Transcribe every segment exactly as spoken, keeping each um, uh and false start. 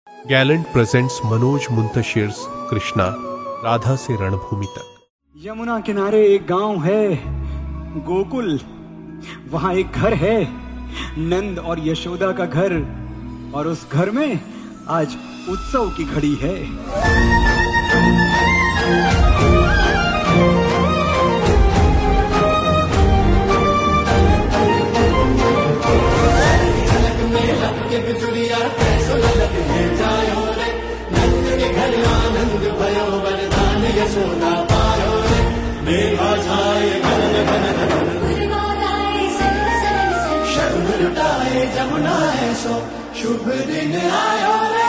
Gallant presents Manoj Muntashir's Krishna, Radha से रणभूमि तक। यमुना किनारे एक गांव है गोकुल, वहां एक घर है नंद और यशोदा का घर, और उस घर में आज उत्सव की घड़ी है। जमुना है सो शुभ दिन आयो रे।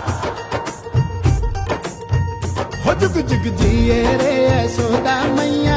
हो जुग जुग जिए रे यशोदा मैया,